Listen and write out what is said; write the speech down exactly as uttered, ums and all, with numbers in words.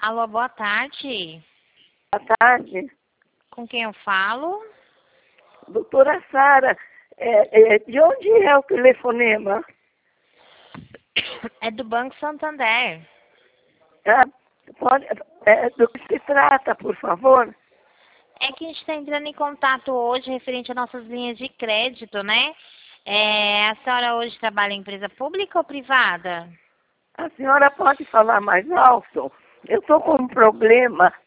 Alô, boa tarde. Boa tarde. Com quem eu falo? Doutora Sara, é, é, de onde é o telefonema? É do Banco Santander. Tá? Pode, é, do que se trata, por favor? É que a gente está entrando em contato hoje referente às nossas linhas de crédito, né? É, a senhora hoje trabalha em empresa pública ou privada? A senhora pode falar mais alto? Eu estou com um problema